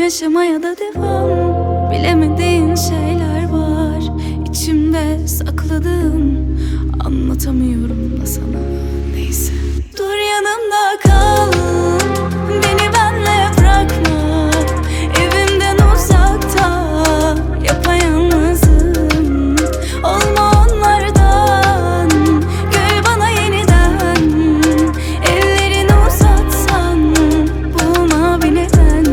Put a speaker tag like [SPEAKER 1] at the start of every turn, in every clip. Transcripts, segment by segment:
[SPEAKER 1] yaşamaya da devam. Bilemediğin şeyler var içimde sakladığım, anlatamıyorum da sana. Neyse, dur yanımda kal, beni benle bırakma. Evimden uzakta, yapayalnızım. Olma onlardan, gül bana yeniden. Ellerini uzatsan, bulma bir neden.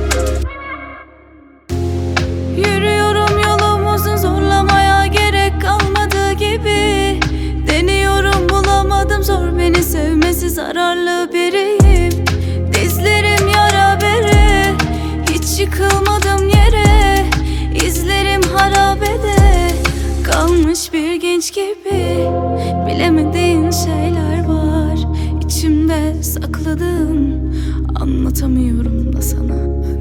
[SPEAKER 1] Yürüyorum yolumuzun, zorlamaya gerek kalmadığı gibi. Deniyorum bulamadım, zor beni sevmesi, zararlı biriyim. Dizlerim yara bere, hiç yıkılmadım yere. İzlerim harabede, kalmış bir genç gibi. Bilemediğin şeyler var içimde sakladığım, anlatamıyorum da sana.